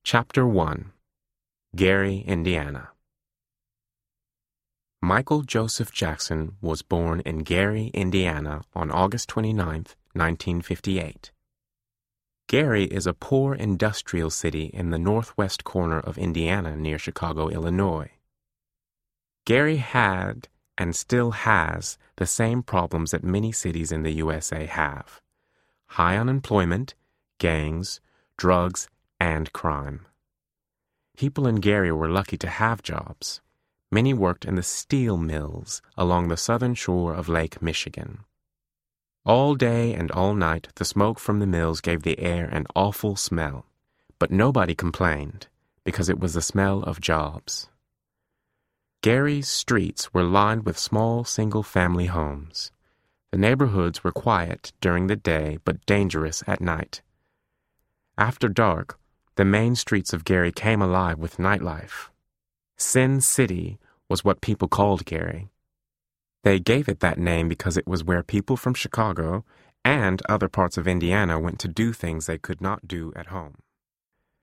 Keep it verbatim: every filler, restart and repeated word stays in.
Chapter one. Gary, Indiana. Michael Joseph Jackson was born in Gary, Indiana on August twenty-ninth, nineteen fifty-eight. Gary is a poor industrial city in the northwest corner of Indiana near Chicago, Illinois. Gary had and still has the same problems that many cities in the U S A have: high unemployment, gangs, drugs, and crime. People in Gary were lucky to have jobs. Many worked in the steel mills along the southern shore of Lake Michigan. All day and all night the smoke from the mills gave the air an awful smell, but nobody complained because it was the smell of jobs. Gary's streets were lined with small single-family homes. The neighborhoods were quiet during the day but dangerous at night. After dark, the main streets of Gary came alive with nightlife. Sin City was what people called Gary. They gave it that name because it was where people from Chicago and other parts of Indiana went to do things they could not do at home.